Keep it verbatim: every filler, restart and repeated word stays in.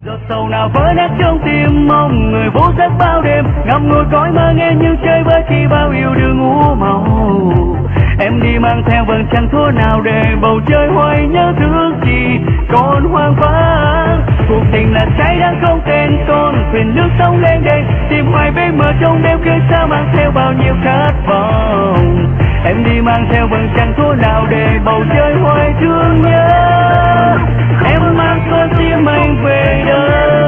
giọt sầu nào vỡ nát trong tim, mong người vô giấc bao đêm ngậm ngùi cõi mơ nghe như chơi với khi bao yêu đương ngủ màu. Em đi mang theo vầng trăng thua nào để bầu trời hoài nhớ thương gì còn hoang vắng. Cuộc tình là trái đang không tên, con thuyền nước sông lên đây tìm hoài bến mờ trong đêm khuya xa mang theo bao nhiêu khát vọng. Em đi mang theo vầng trăng thua nào để bầu trời hoài thương nhớ. Em mang con tim anh về đâu.